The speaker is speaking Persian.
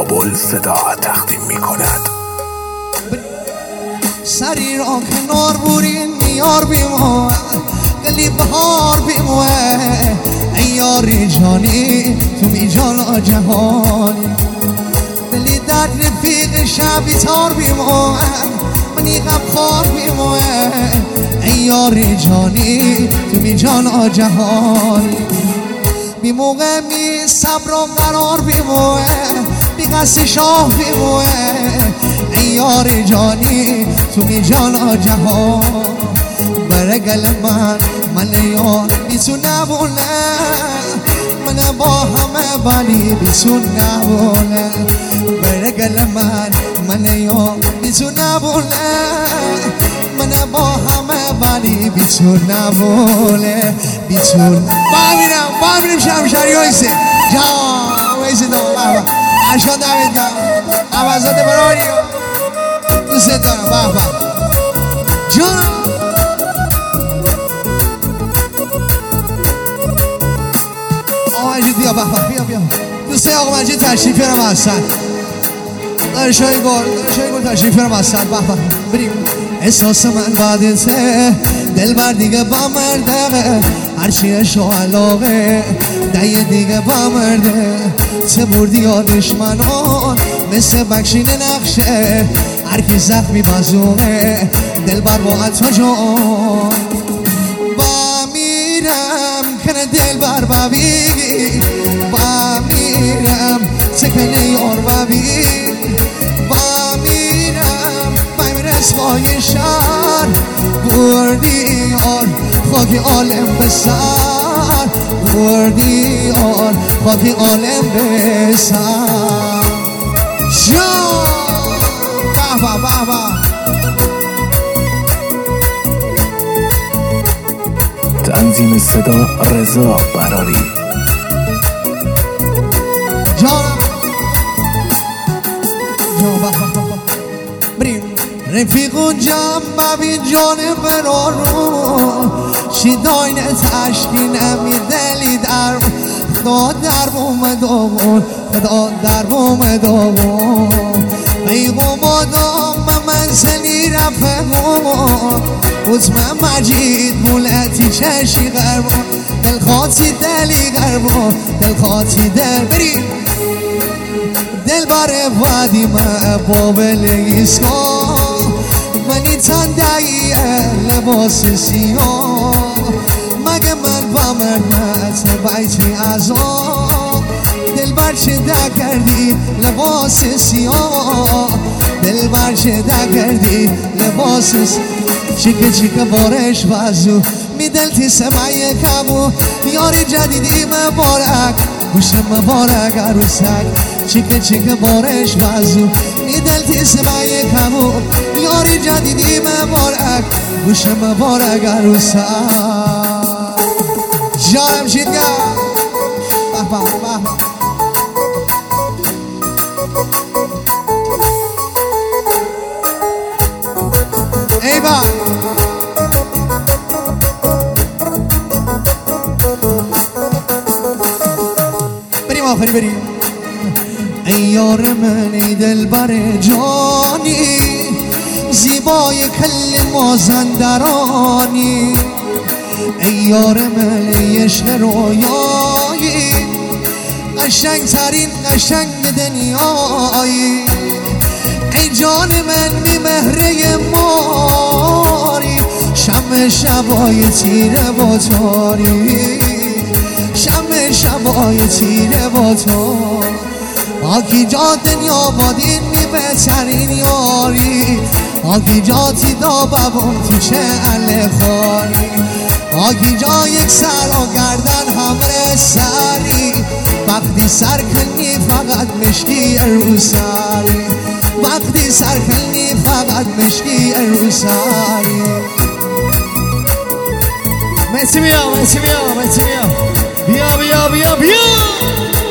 بابل صدا تقدیم می کند. سری را کنار بورین میار بیمو گلی بهار بیمو ای یاری جانی تو می جانا جهانی دلی در رفیق شبی تار بیمو منی غمخوار بیمو ای یاری جانی تو می جانا جهانی بی موقع می صبر و قرار بیمو بی قصد شاه بیمو ای یار جانی تو می جانا جهان برگل من یار بیتون نبونه من با همه بانی بیتون نبونه برگل من یار بیتون نبونه من با همه بانی بیتون نبونه بیتون با میرم شمشری ویسه جان ویسه دارم اشکان دمید کم عوضات برانی دوست دارم بابا جان آقا مجید بیا بابا بیا دوست آقا مجید تشریف بیارم هستن دارشای گل تشریف بیارم هستن بابا بریم احساس من بعدته دل بر دیگه با مرده هرچی عشق و علاقه دیگه دیگه با مرده چه بردی یا دشمنان مثل بکشین نقشه هر کی زخمی بازومه دل بر با عطا جان با میرم کنه دل بر ببیگی با میرم سکنه یار ببیگی با میرم اسمای شهر بردی یار خاک عالم به سر بردی یار خاک عالم به سر جان بابا تنظیم صدا رضا براری جانم بابا بریم رفیق و جمع ببین جان برارو چی داینه تشکی نمی دلی در خدا در بوم داغون خدا در بوم داغون بیگم آدم منزلی رفقون عزم مجید مولتی چشی غربون دل خاطی دلی غربون دل خاطی دل بریم دل باره وادی بابل ایسکا منی تندهیه لباس سیاه مگه من با مرمت بیتی از آن دل بر چه ده کردی لباس سیاه دل بر چه ده کردی لباس چیکه بارش وزو می دلتی سمعی کبو یاری جدیدی مبارک خوش مبارک عروسک چیکه بارش وزو می دلتی سمعی کبو یاری جدیدی مبارک خوش مبارک عروسک جانم شیدگاه بابا ای با بریم آخری بریم ای یار من ای دل بر جانی زیبای کل مازندرانی ای یار من ای عشق رویایی قشنگ ترین قشنگ دنیایی ای جان من می مهره ماری شم شبای تیره با تاری شم شبای تیره با تاری آکی جا دنیا بادین می بهترین یاری آکی جا تی دا ببون تو چه اله خاری آکی جا یک سر و گردن همه سری وقتی سر کنی فقط مشکی رو سری وقتی سر کنی فقط مشکی رو سری مرسی بیا بیا